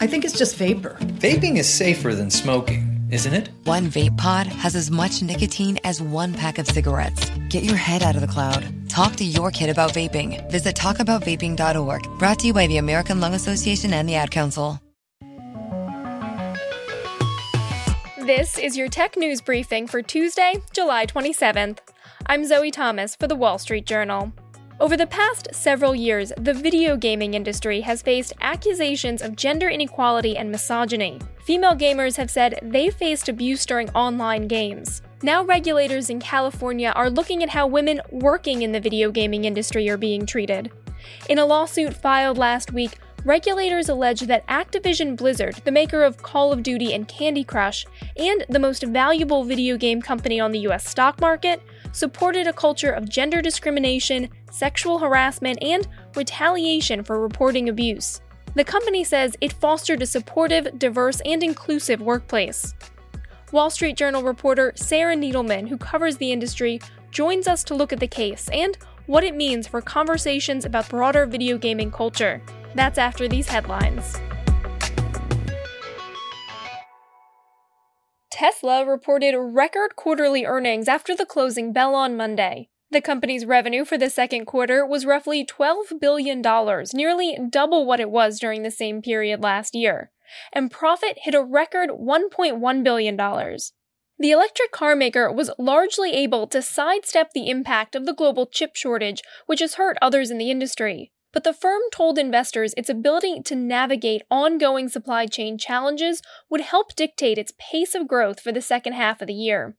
I think it's just vapor. Vaping is safer than smoking, isn't it? One vape pod has as much nicotine as one pack of cigarettes. Get your head out of the cloud. Talk to your kid about vaping. Visit talkaboutvaping.org. Brought to you by the American Lung Association and the Ad Council. This is your tech news briefing for Tuesday, July 27th. I'm Zoe Thomas for The Wall Street Journal. Over the past several years, the video gaming industry has faced accusations of gender inequality and misogyny. Female gamers have said they faced abuse during online games. Now regulators in California are looking at how women working in the video gaming industry are being treated. In a lawsuit filed last week, regulators allege that Activision Blizzard, the maker of Call of Duty and Candy Crush, and the most valuable video game company on the US stock market, supported a culture of gender discrimination, sexual harassment, and retaliation for reporting abuse. The company says it fostered a supportive, diverse, and inclusive workplace. Wall Street Journal reporter Sarah Needleman, who covers the industry, joins us to look at the case and what it means for conversations about broader video gaming culture. That's after these headlines. Tesla reported record quarterly earnings after the closing bell on Monday. The company's revenue for the second quarter was roughly $12 billion, nearly double what it was during the same period last year, and profit hit a record $1.1 billion. The electric car maker was largely able to sidestep the impact of the global chip shortage, which has hurt others in the industry. But the firm told investors its ability to navigate ongoing supply chain challenges would help dictate its pace of growth for the second half of the year.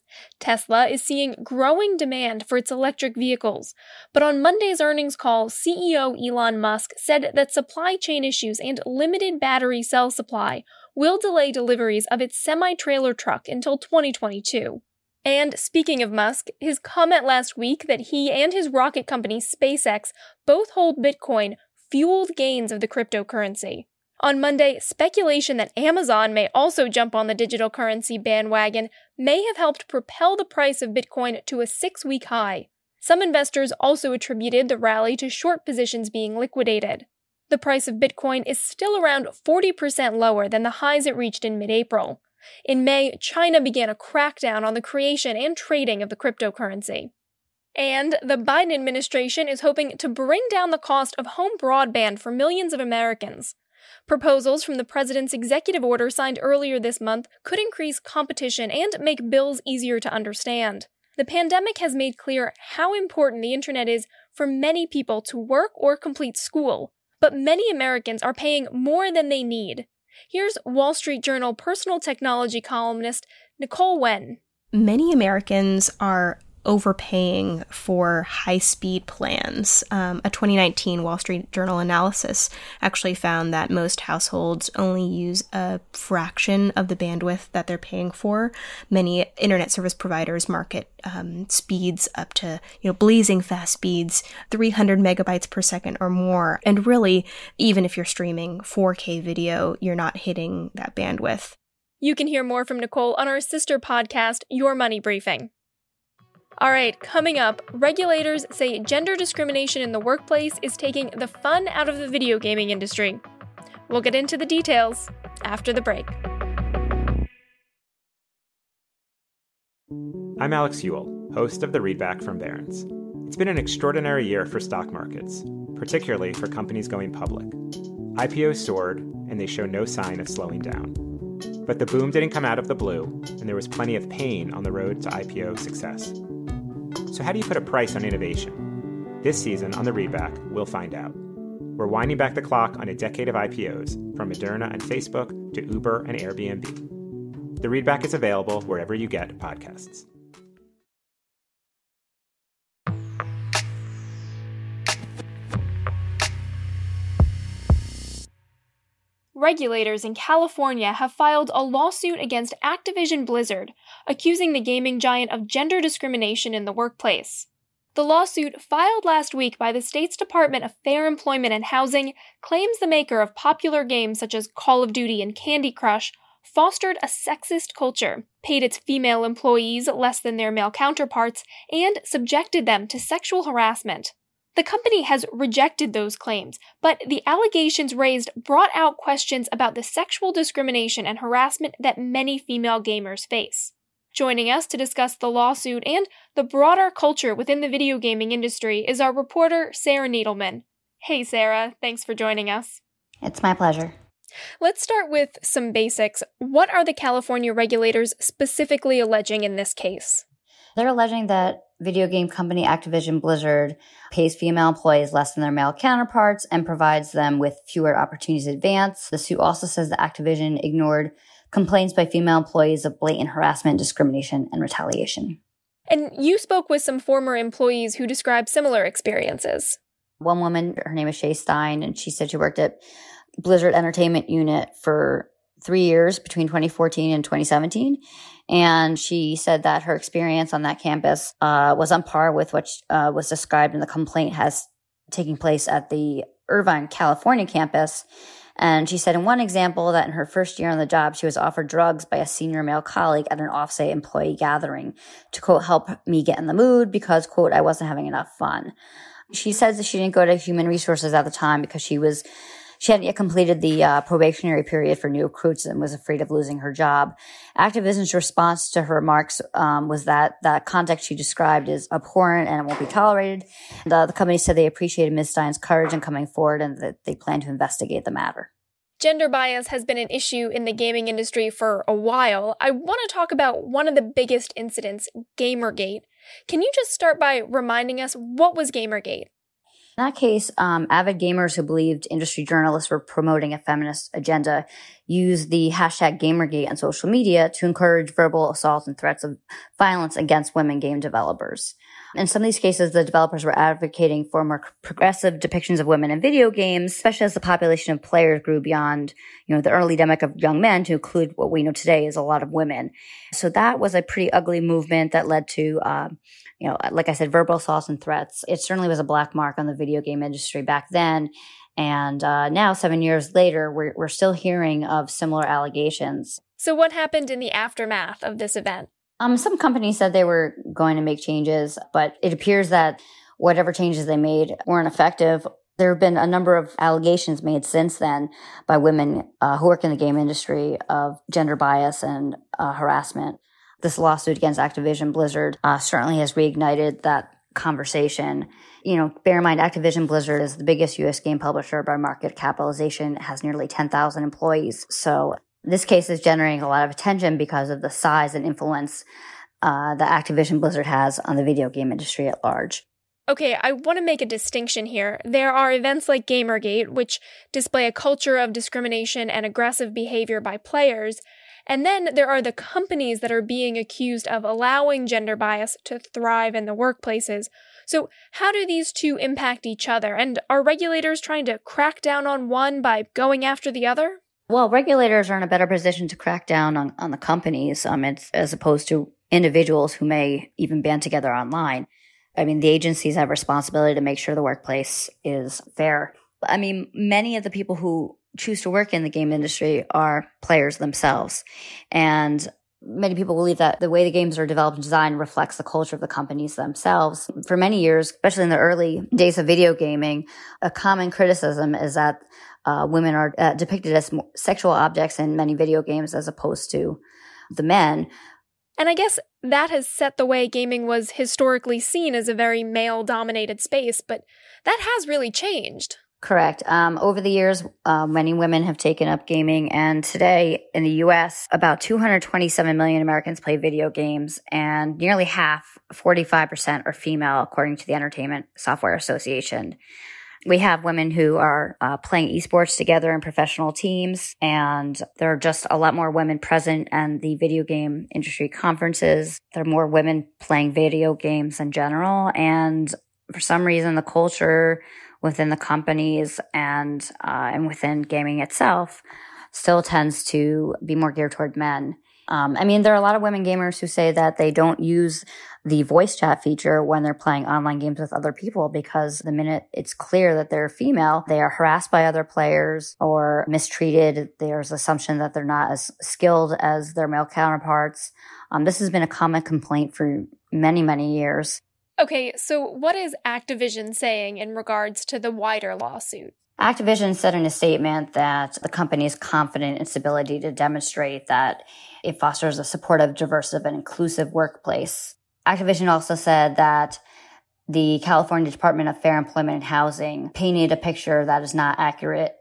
Tesla is seeing growing demand for its electric vehicles, but on Monday's earnings call, CEO Elon Musk said that supply chain issues and limited battery cell supply will delay deliveries of its semi-trailer truck until 2022. And speaking of Musk, his comment last week that he and his rocket company SpaceX both hold Bitcoin fueled gains of the cryptocurrency. On Monday, speculation that Amazon may also jump on the digital currency bandwagon may have helped propel the price of Bitcoin to a 6-week high. Some investors also attributed the rally to short positions being liquidated. The price of Bitcoin is still around 40% lower than the highs it reached in mid-April. In May, China began a crackdown on the creation and trading of the cryptocurrency. And the Biden administration is hoping to bring down the cost of home broadband for millions of Americans. Proposals from the president's executive order signed earlier this month could increase competition and make bills easier to understand. The pandemic has made clear how important the internet is for many people to work or complete school, but many Americans are paying more than they need. Here's Wall Street Journal personal technology columnist Nicole Wen. Many Americans are overpaying for high-speed plans. A 2019 Wall Street Journal analysis actually found that most households only use a fraction of the bandwidth that they're paying for. Many internet service providers market speeds up to, blazing fast speeds, 300 megabytes per second or more. And really, even if you're streaming 4K video, you're not hitting that bandwidth. You can hear more from Nicole on our sister podcast, Your Money Briefing. All right, coming up, regulators say gender discrimination in the workplace is taking the fun out of the video gaming industry. We'll get into the details after the break. I'm Alex Ewell, host of the Readback from Barron's. It's been an extraordinary year for stock markets, particularly for companies going public. IPOs soared, and they show no sign of slowing down. But the boom didn't come out of the blue, and there was plenty of pain on the road to IPO success. So how do you put a price on innovation? This season on The Readback, we'll find out. We're winding back the clock on a decade of IPOs, from Moderna and Facebook to Uber and Airbnb. The Readback is available wherever you get podcasts. Regulators in California have filed a lawsuit against Activision Blizzard, accusing the gaming giant of gender discrimination in the workplace. The lawsuit, filed last week by the state's Department of Fair Employment and Housing, claims the maker of popular games such as Call of Duty and Candy Crush fostered a sexist culture, paid its female employees less than their male counterparts, and subjected them to sexual harassment. The company has rejected those claims, but the allegations raised brought out questions about the sexual discrimination and harassment that many female gamers face. Joining us to discuss the lawsuit and the broader culture within the video gaming industry is our reporter, Sarah Needleman. Hey, Sarah. Thanks for joining us. It's my pleasure. Let's start with some basics. What are the California regulators specifically alleging in this case? They're alleging that video game company Activision Blizzard pays female employees less than their male counterparts and provides them with fewer opportunities to advance. The suit also says that Activision ignored complaints by female employees of blatant harassment, discrimination, and retaliation. And you spoke with some former employees who described similar experiences. One woman, her name is Shay Stein, and she said she worked at Blizzard Entertainment Unit for 3 years between 2014 and 2017. And she said that her experience on that campus was on par with what was described in the complaint has taking place at the Irvine, California campus. And she said in one example that in her first year on the job, she was offered drugs by a senior male colleague at an offsite employee gathering to, quote, help me get in the mood because, quote, I wasn't having enough fun. She says that she didn't go to human resources at the time because she hadn't yet completed the probationary period for new recruits and was afraid of losing her job. Activision's response to her remarks was that the context she described is abhorrent and it won't be tolerated. The company said they appreciated Ms. Stein's courage in coming forward and that they plan to investigate the matter. Gender bias has been an issue in the gaming industry for a while. I want to talk about one of the biggest incidents, Gamergate. Can you just start by reminding us what was Gamergate? In that case, avid gamers who believed industry journalists were promoting a feminist agenda used the hashtag Gamergate on social media to encourage verbal assault and threats of violence against women game developers. In some of these cases, the developers were advocating for more progressive depictions of women in video games, especially as the population of players grew beyond, the early demic of young men to include what we know today is a lot of women. So that was a pretty ugly movement that led to, like I said, verbal assaults and threats. It certainly was a black mark on the video game industry back then. And now, 7 years later, we're still hearing of similar allegations. So what happened in the aftermath of this event? Some companies said they were going to make changes, but it appears that whatever changes they made weren't effective. There have been a number of allegations made since then by women who work in the game industry of gender bias and harassment. This lawsuit against Activision Blizzard certainly has reignited that conversation. Bear in mind, Activision Blizzard is the biggest U.S. game publisher by market capitalization. It has nearly 10,000 employees. So this case is generating a lot of attention because of the size and influence that Activision Blizzard has on the video game industry at large. Okay, I want to make a distinction here. There are events like Gamergate, which display a culture of discrimination and aggressive behavior by players. And then there are the companies that are being accused of allowing gender bias to thrive in the workplaces. So how do these two impact each other? And are regulators trying to crack down on one by going after the other? Well, regulators are in a better position to crack down on the companies as opposed to individuals who may even band together online. The agencies have responsibility to make sure the workplace is fair. Many of the people who choose to work in the game industry are players themselves. And many people believe that the way the games are developed and designed reflects the culture of the companies themselves. For many years, especially in the early days of video gaming, a common criticism is that women are depicted as sexual objects in many video games as opposed to the men. And I guess that has set the way gaming was historically seen as a very male-dominated space, but that has really changed. Correct. Over the years, many women have taken up gaming, and today in the U.S., about 227 million Americans play video games, and nearly half, 45%, are female, according to the Entertainment Software Association. We have women who are playing esports together in professional teams, and there are just a lot more women present at the video game industry conferences. There are more women playing video games in general, and for some reason, the culture within the companies and within gaming itself still tends to be more geared toward men. There are a lot of women gamers who say that they don't use the voice chat feature when they're playing online games with other people because the minute it's clear that they're female, they are harassed by other players or mistreated. There's assumption that they're not as skilled as their male counterparts. This has been a common complaint for many, many years. Okay, so what is Activision saying in regards to the wider lawsuit? Activision said in a statement that the company is confident in its ability to demonstrate that it fosters a supportive, diverse, and inclusive workplace. Activision also said that the California Department of Fair Employment and Housing painted a picture that is not accurate,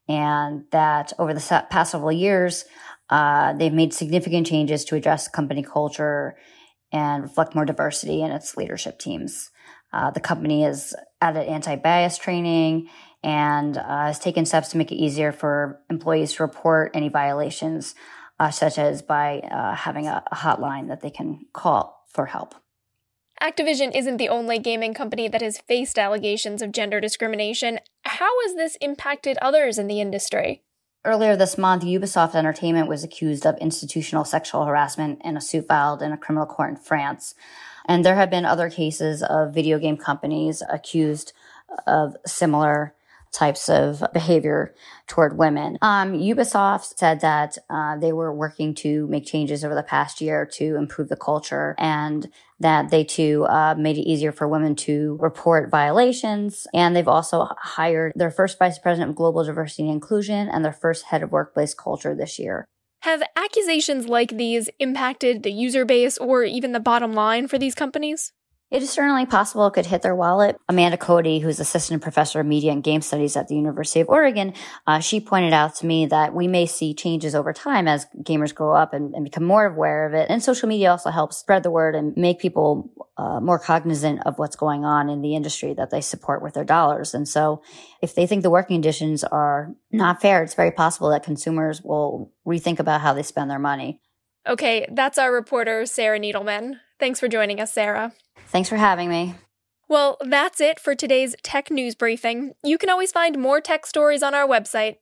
and that over the past several years, they've made significant changes to address company culture and reflect more diversity in its leadership teams. The company has added anti-bias training and has taken steps to make it easier for employees to report any violations, such as by having a hotline that they can call for help. Activision isn't the only gaming company that has faced allegations of gender discrimination. How has this impacted others in the industry? Earlier this month, Ubisoft Entertainment was accused of institutional sexual harassment in a suit filed in a criminal court in France. And there have been other cases of video game companies accused of similar types of behavior toward women. Ubisoft said that they were working to make changes over the past year to improve the culture, and that they too made it easier for women to report violations. And they've also hired their first vice president of global diversity and inclusion and their first head of workplace culture this year. Have accusations like these impacted the user base or even the bottom line for these companies? It is certainly possible it could hit their wallet. Amanda Cody, who's assistant professor of media and game studies at the University of Oregon, she pointed out to me that we may see changes over time as gamers grow up and become more aware of it. And social media also helps spread the word and make people more cognizant of what's going on in the industry that they support with their dollars. And so if they think the working conditions are not fair, it's very possible that consumers will rethink about how they spend their money. Okay, that's our reporter, Sarah Needleman. Thanks for joining us, Sarah. Thanks for having me. Well, that's it for today's Tech News Briefing. You can always find more tech stories on our website,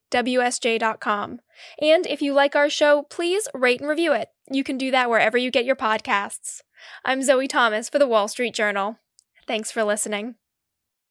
WSJ.com. And if you like our show, please rate and review it. You can do that wherever you get your podcasts. I'm Zoe Thomas for The Wall Street Journal. Thanks for listening.